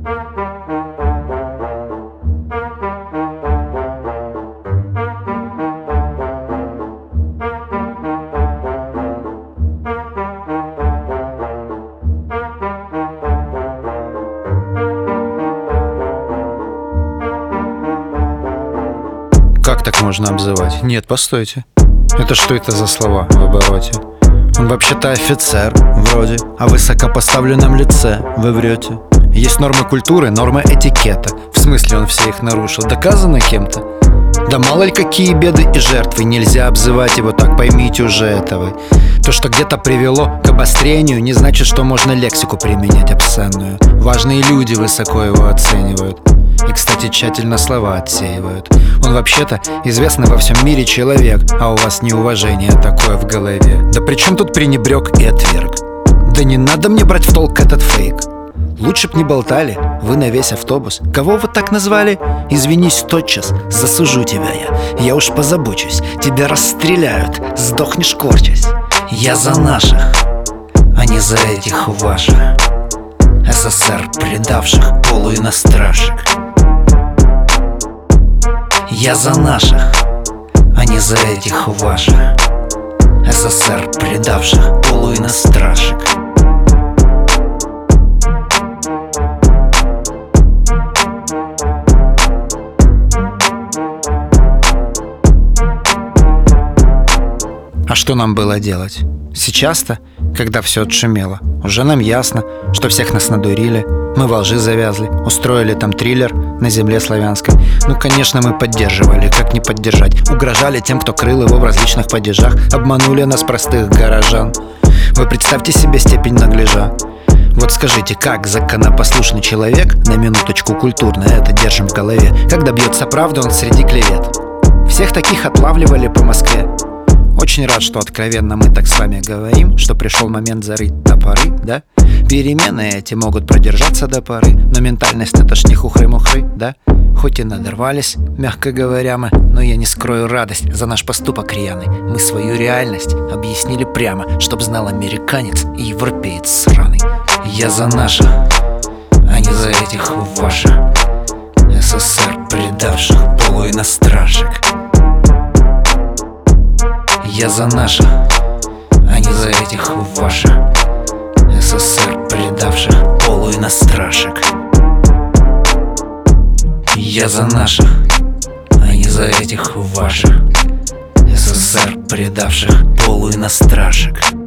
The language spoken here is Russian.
Как так можно обзывать? Нет, постойте. Что это за слова в обороте? Он вообще-то офицер, вроде, о высокопоставленном лице вы врете. Есть нормы культуры, нормы этикета. В смысле он все их нарушил? Доказано кем-то? Да мало ли какие беды и жертвы. Нельзя обзывать его так, поймите уже этого. То, что где-то привело к обострению, не значит, что можно лексику применять обсценную. Важные люди высоко его оценивают и, кстати, тщательно слова отсеивают. Он вообще-то известный во всем мире человек, а у вас неуважение такое в голове. Да при чем тут пренебрег и отверг? Да не надо мне брать в толк этот фейк. Лучше б не болтали вы на весь автобус. Кого вы так назвали? Извинись тотчас, засужу тебя я уж позабочусь. Тебя расстреляют, сдохнешь корчась. Я за наших, а не за этих ваших СССР предавших полуинострашек. Я за наших, а не за этих ваших СССР предавших полуинострашек. А что нам было делать? Сейчас-то, когда все отшумело, уже нам ясно, что всех нас надурили. Мы во лжи завязли, устроили там триллер на земле славянской. Ну, конечно, мы поддерживали, как не поддержать. Угрожали тем, кто крыл его в различных падежах. Обманули нас, простых горожан. Вы представьте себе степень наглежа. Вот скажите, как законопослушный человек, на минуточку культурно это держим в голове, как добьется правды он среди клевет? Всех таких отлавливали по Москве. Очень рад, что откровенно мы так с вами говорим, что пришел момент зарыть топоры, да? Перемены эти могут продержаться до поры, но ментальность это ж не хухры-мухры, да? Хоть и надорвались, мягко говоря мы, но я не скрою радость за наш поступок рьяный. Мы свою реальность объяснили прямо, чтоб знал американец и европеец сраный. Я за наших, а не за этих ваших СССР предавших полуинострашек. Я за наших, а не за этих ваших СССР предавших полуинострашек. Я за наших, а не за этих ваших СССР предавших полуинострашек.